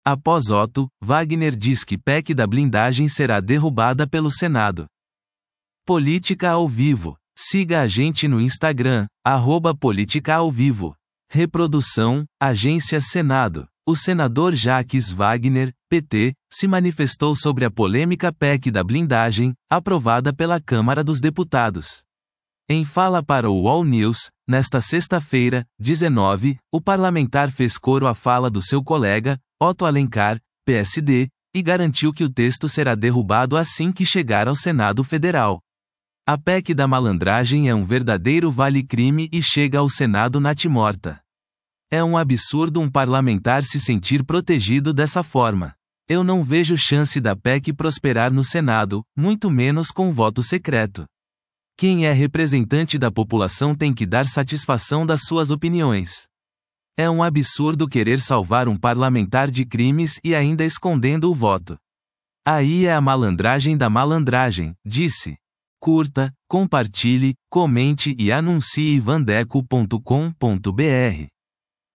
Após Otto, Wagner diz que PEC da blindagem será derrubada pelo Senado. Política ao vivo. Siga a gente no Instagram, @politicaauvivo. Reprodução, Agência Senado. O senador Jacques Wagner, PT, se manifestou sobre a polêmica PEC da blindagem, aprovada pela Câmara dos Deputados. Em fala para o UOL News, nesta sexta-feira, 19, o parlamentar fez coro à fala do seu colega, Otto Alencar, PSD, e garantiu que o texto será derrubado assim que chegar ao Senado Federal. A PEC da malandragem é um verdadeiro vale-crime e chega ao Senado natimorta. É um absurdo um parlamentar se sentir protegido dessa forma. Eu não vejo chance da PEC prosperar no Senado, muito menos com voto secreto. Quem é representante da população tem que dar satisfação das suas opiniões. É um absurdo querer salvar um parlamentar de crimes e ainda escondendo o voto. Aí é a malandragem da malandragem, disse. Curta, compartilhe, comente e anuncie vandeco.com.br.